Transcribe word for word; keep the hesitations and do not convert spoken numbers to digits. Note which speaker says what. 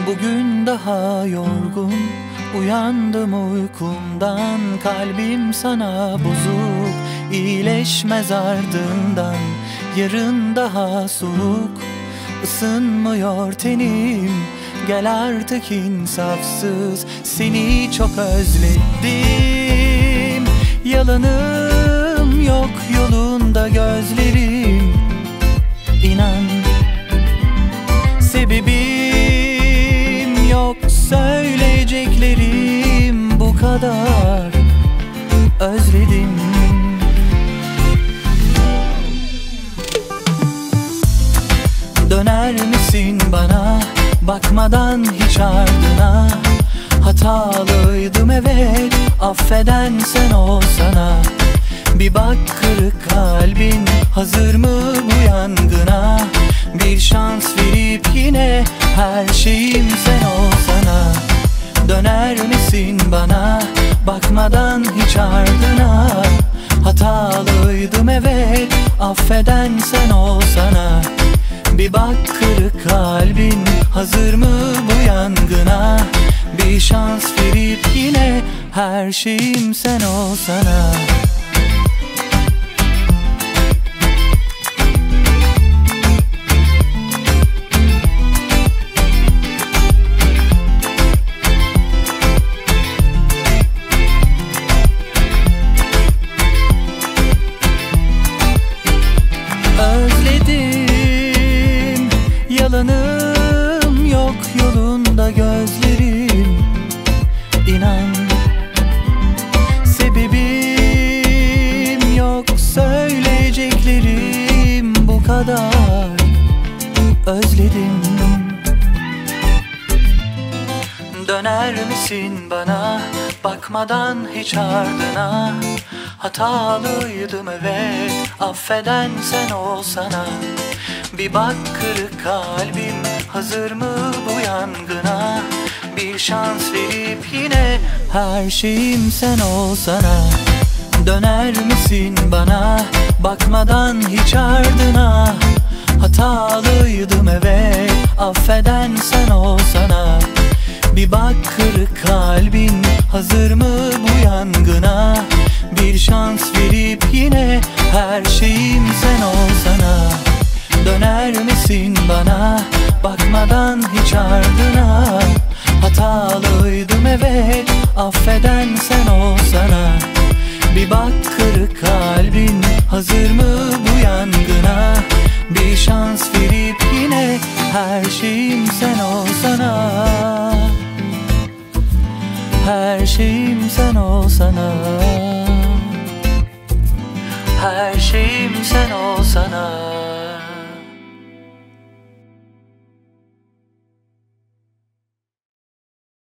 Speaker 1: Bugün daha yorgun uyandım uykumdan. Kalbim sana bozuk, iyileşmez ardından. Yarın daha soğuk, ısınmıyor tenim. Gel artık insafsız, seni çok özledim. Yalanım yok yolunda gözlerim, İnan sebebim yok, söyleyeceklerim bu kadar. Özledim. Döner misin bana bakmadan hiç ardına? Hatalıydım evet, affeden sen olsana. Bir bak kırık kalbin hazır mı bu yangına? Bir şans verip yine her şeyim sen olsana. Döner misin bana bakmadan hiç ardına? Hatalıydım evet, affeden sen olsana. Bir bak kırık kalbin hazır mı bu yangına? Bir şans verip yine her şeyim sen olsana. Özledim, yalanım yok yolunda gözlerim, İnan sebebim yok, söyleyeceklerim bu kadar. Özledim. Döner misin bana bakmadan hiç ardına? Hatalıydım evet, affeden sen olsana. Bir bak kırık kalbim hazır mı bu yangına? Bir şans verip yine her şeyim sen olsana. Döner misin bana bakmadan hiç ardına? Hatalıydım evet, affeden sen olsana. Bir bak kırık kalbin hazır mı bu yangına? Bir şans verip yine her şeyim sen olsana. Döner misin bana bakmadan hiç ardına? Hatalıydım evet, affeden sen olsana. Bir bak kırık kalbin hazır mı bu yangına? Bir şans verip yine her şeyim sen olsana. Her şeyim sen olsana. Her şeyim sen olsana.